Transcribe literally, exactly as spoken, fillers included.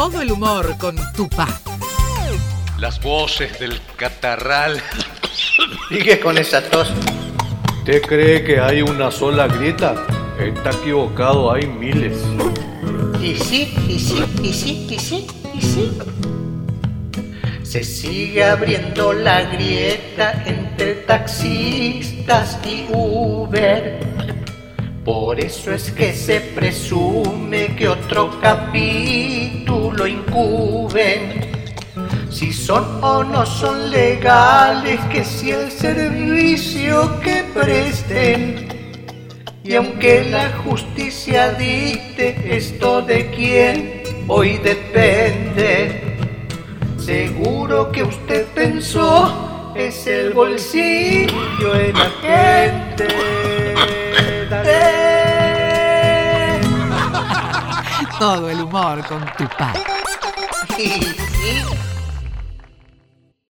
Todo el humor con Tupá. Las voces del catarral. Sigue con esa tos. ¿Usted cree que hay una sola grieta? Está equivocado, hay miles. Y sí, y sí, y sí, y sí, y sí. Se sigue abriendo la grieta entre taxistas y Uber. Por eso es que se presume que otro capítulo incuben. Si son o no son legales, que si el servicio que presten. Y aunque la justicia dicte, esto de quién hoy depende. Seguro que usted pensó, es el bolsillo de la gente. Todo el humor con Tupá. Sí, sí.